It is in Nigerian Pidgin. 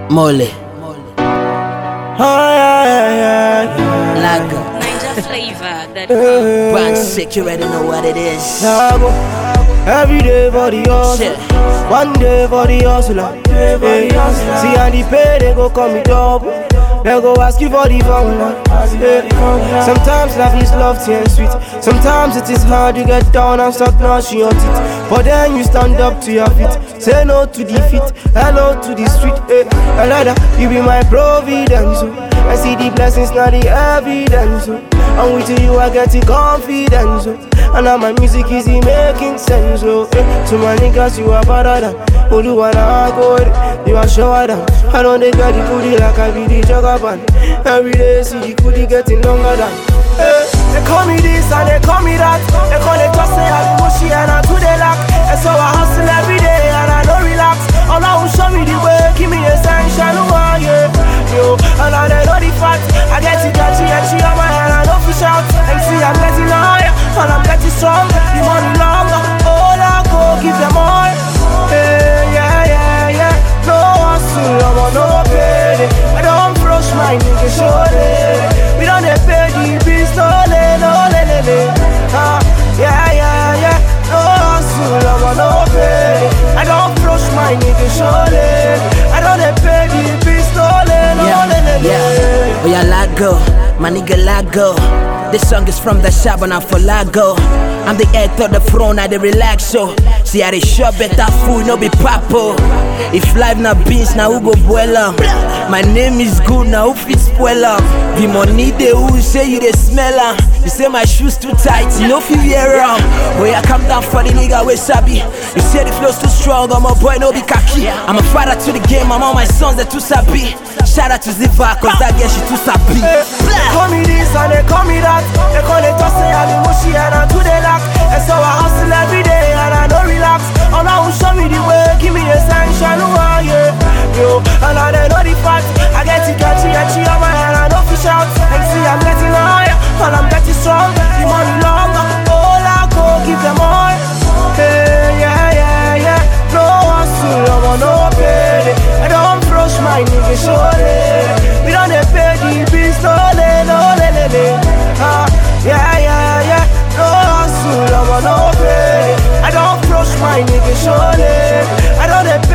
Mole. Lager. Ninja flavor. That Brand sick, you already know what it is. Every day for the hustle, Shit. one day for the hustler. Hey. See how the pay, they go call me double. They go ask you for the formula. Hey. Sometimes life is lofty and sweet. Sometimes it is hard to get down and start gnashing your teeth. But then you stand up to your feet. Say no to defeat, hello to the street. Hey. Another, you be my providence. I see the blessings, not the evidence. And with you I get the confidence. And now my music is making sense. To my niggas you are better than Olu and I go. You are sure than I don't they got the goodie like I be the jugger band. Every day see the goodie getting longer than they call me this and they call me that. They call it just say I'm mushy and I do they lack. And so I hustle every day and I don't relax. Allah will show me the way, give me the sunshine, oh yeah. Yo, and I know the fact. I get it catchy and she on my hand, I know fish out. And see I'm getting higher, and I'm getting strong. The money longer, all I go give them all. Hey, yeah. No hustle, I'm on no pay. I don't brush my nigga shoulder. We don't pay the bills, no. Yeah. No hustle, I'm on no pay. I don't brush my nigga shoulder. I don't pay the bills, no. Oh yeah, Lago, my nigga Lago. This song is from the shop and I'm for Lago. I'm the head of the throne, I dey relax so. See how they shop better food, no be papo. If life na beans, now who go boil am? My name is good, now who fit spoil am? The money they who say you they smell am. You say my shoes too tight, you know feel wear am. Oh yeah, come down for the nigga we sabi. You say the flow's too strong, I'm a boy no be khaki. I'm a father to the game, I'm all my sons they too sabi. Shout out to Ziva, cause that girl she too sabi. They call me this and they call me that. They call it just say I'm mushy and I do they lack. And so I hustle every day and I don't relax. Allah will show me the way, give me the sunshine, oh yeah. Yo, and I know the fact. I get it catchy and she on my hand, I know fish out. And see I'm getting higher, and I'm getting strong. The money longer, all I go give them all. Hey, yeah. No hustle, I'm on no pay. I don't brush my nigga shoulder. We don't pay the bills, no. Yeah. No hustle, I'm on no pay. I don't brush my nigga shoulder. I don't pay